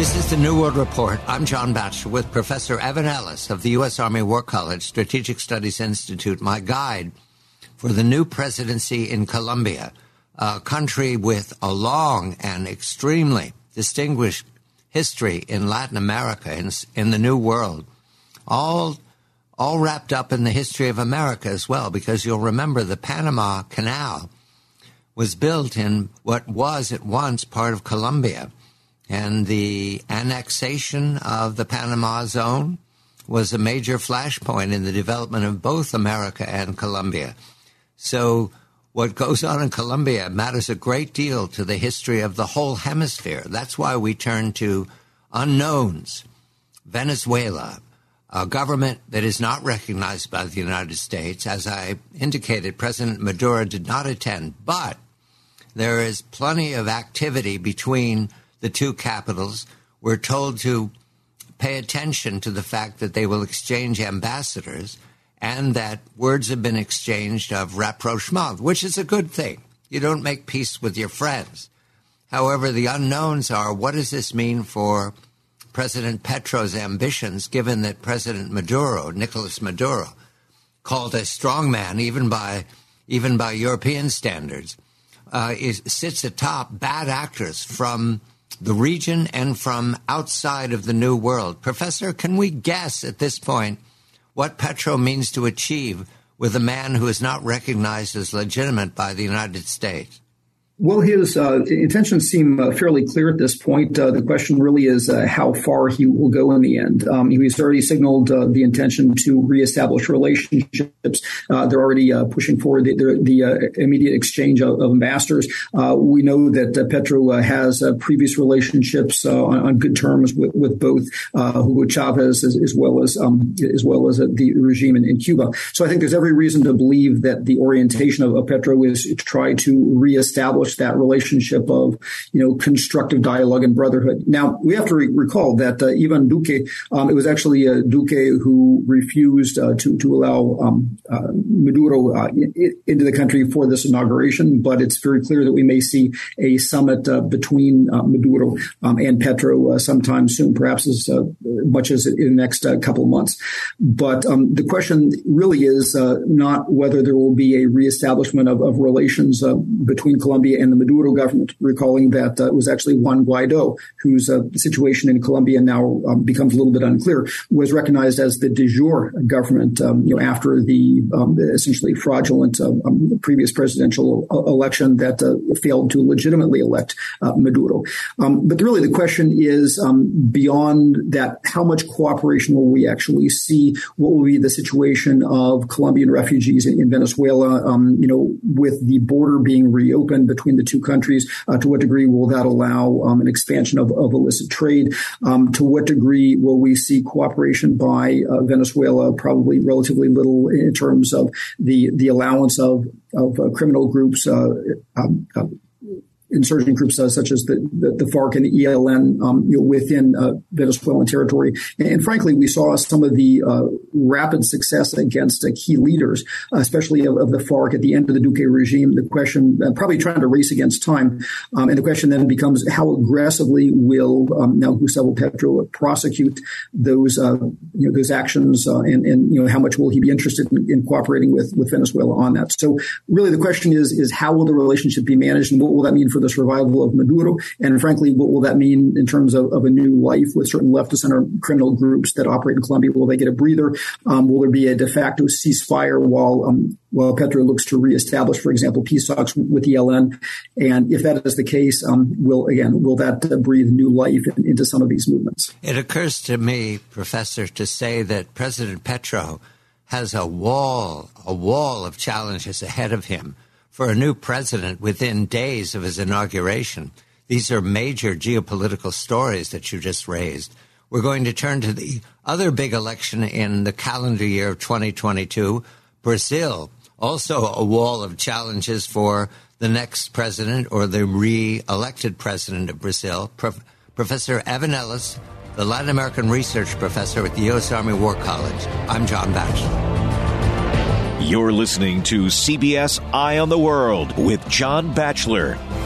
This is the New World Report. I'm John Batchelor with Professor Evan Ellis of the U.S. Army War College Strategic Studies Institute, my guide for the new presidency in Colombia, a country with a long and extremely distinguished history in Latin America, in the New World, all wrapped up in the history of America as well, because you'll remember the Panama Canal was built in what was at once part of Colombia. And the annexation of the Panama Zone was a major flashpoint in the development of both America and Colombia. So what goes on in Colombia matters a great deal to the history of the whole hemisphere. That's why we turn to unknowns. Venezuela, a government that is not recognized by the United States. As I indicated, President Maduro did not attend, but there is plenty of activity between the two capitals. We're told to pay attention to the fact that they will exchange ambassadors and that words have been exchanged of rapprochement, which is a good thing. You don't make peace with your friends. However, the unknowns are, what does this mean for President Petro's ambitions, given that President Maduro, Nicolas Maduro, called a strongman even by European standards, sits atop bad actors from the region and from outside of the New World. Professor, can we guess at this point what Petro means to achieve with a man who is not recognized as legitimate by the United States? Well, his intentions seem fairly clear at this point. The question really is how far he will go in the end. He's already signaled the intention to reestablish relationships. They're already pushing forward the immediate exchange of ambassadors. We know that Petro has previous relationships on good terms with both Hugo Chavez as well as the regime in Cuba. So I think there's every reason to believe that the orientation of Petro is to try to reestablish that relationship of, constructive dialogue and brotherhood. Now, we have to recall that Ivan Duque, it was actually Duque who refused to allow Maduro into the country for this inauguration, but it's very clear that we may see a summit between Maduro and Petro sometime soon, perhaps as much as in the next couple of months. But the question really is not whether there will be a reestablishment of relations between Colombia and the Maduro government, recalling that it was actually Juan Guaido, whose situation in Colombia now becomes a little bit unclear, was recognized as the de jure government, after the essentially fraudulent previous presidential election that failed to legitimately elect Maduro. But really the question is, beyond that, how much cooperation will we actually see? What will be the situation of Colombian refugees in Venezuela, with the border being reopened between the two countries? To what degree will that allow an expansion of illicit trade? To what degree will we see cooperation by Venezuela? Probably relatively little in terms of the allowance of criminal groups, insurgent groups such as the FARC and the ELN within Venezuelan territory. And frankly, we saw some of the rapid success against key leaders, especially of the FARC at the end of the Duque regime. The question, probably trying to race against time, and the question then becomes how aggressively will now Gustavo Petro prosecute those actions, and how much will he be interested in cooperating with Venezuela on that? So really, the question is how will the relationship be managed, and what will that mean for the survival of Maduro? And frankly, what will that mean in terms of a new life with certain left of center criminal groups that operate in Colombia? Will they get a breather? Will there be a de facto ceasefire while Petro looks to reestablish, for example, peace talks with the ELN? And if that is the case, will that breathe new life into some of these movements? It occurs to me, Professor, to say that President Petro has a wall of challenges ahead of him for a new president within days of his inauguration. These are major geopolitical stories that you just raised. We're going to turn to the other big election in the calendar year of 2022, Brazil. Also a wall of challenges for the next president or the re-elected president of Brazil. Professor Evan Ellis, the Latin American research professor at the U.S. Army War College. I'm John Batchelor. You're listening to CBS Eye on the World with John Batchelor.